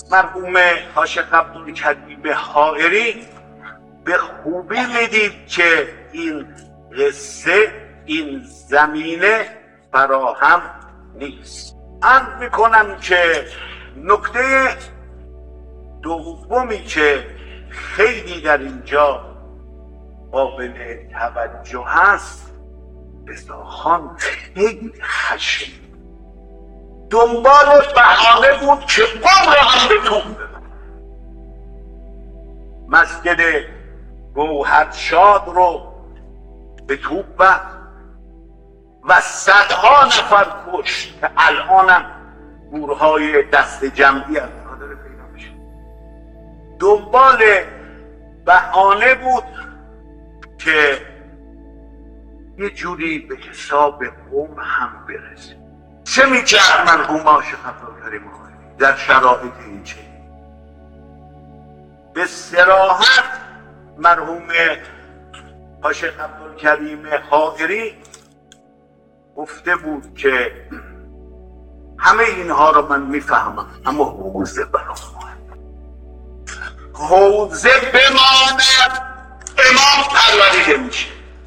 مرحوم حاشق عبدالکریم حائری به خوبی میدید که این قصه، این زمینه فراهم نیست. عرض میکنم که نکته دومی که خیلی در اینجا قابل توجه هست، رضاخان خیلی خشن دنبال بهانه بود که قوم را هم به توپ ببرد. مسجد گوهرشاد رو به توپ ببرد و صدها نفر کشت که الانم گورهای دست جمعی از داره پیدا میشه. دنبال بهانه بود که یه جوری به حساب قوم هم برسه. چه میکرد مرحوم حاشق عبدالکریم حائری در شرایط این چنین؟ به صراحت مرحوم حاشق عبدالکریم حائری گفته بود که همه اینها رو من میفهمم، اما حوزه برام مهم. حوزه بماند امام پروریده میشه،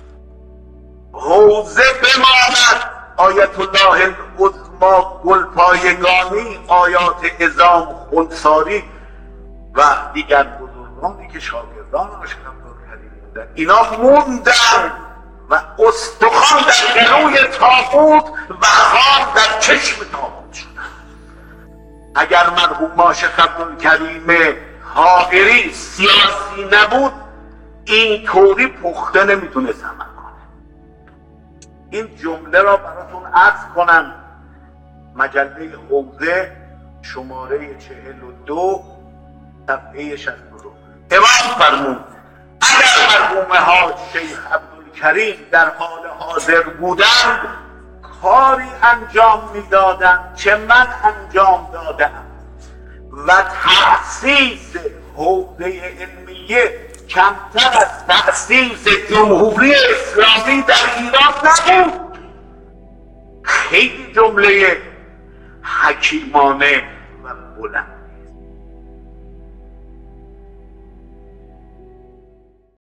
حوزه بماند آیت الله العظمی گلپایگانی، آیات عظام خنثاری و دیگر بزرگانی که شاگردان حاشق عبدالکریم بودن، اینا موندن و استخوان در گلوی تابوت و خان در چشم تابوت شدن. اگر مرحوم حاشق عبدالکریم حائری سیاسی نبود این طوری پخته نمیتونست عمل کنه. این جمله را براتون عرض کنم. مجله حوزه شماره 42 صفحه 62 امام فرمود اگر مرحوم حاج شیخ عبدالکریم در حال حاضر بودند کاری انجام میدادند که من انجام دادم و تأسیس حوزه علمیه کمتر از تأسیس جمهوری اسلامی در ایران نبود. خیلی جمله حکیمانه و بلند.